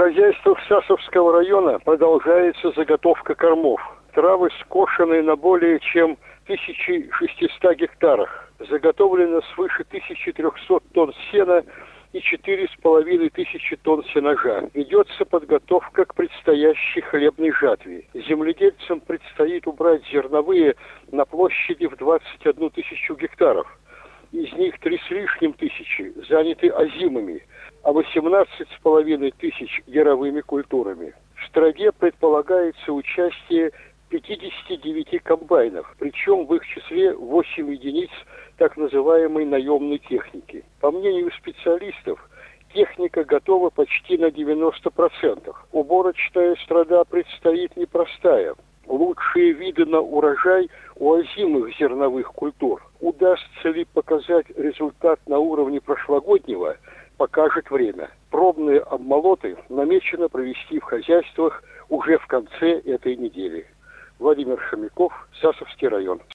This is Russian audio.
хозяйствах Сасовского района продолжается заготовка кормов. Травы скошены на более чем 1600 гектарах. Заготовлено свыше 1300 тонн сена и 4500 тонн сенажа. Ведется подготовка к предстоящей хлебной жатве. Земледельцам предстоит убрать зерновые на площади в 21 тысячу гектаров. Из них 3 с лишним тысячи заняты озимыми, а 18,5 тысяч яровыми культурами. В страде предполагается участие 59 комбайнов, причем в их числе 8 единиц так называемой наемной техники. По мнению специалистов, техника готова почти на 90%. Уборочная страда предстоит непростая. Лучшие виды на урожай у озимых зерновых культур. Удастся ли показать результат на уровне прошлогоднего, покажет время. Пробные обмолоты намечено провести в хозяйствах уже в конце этой недели. Владимир Хомяков, Сасовский район.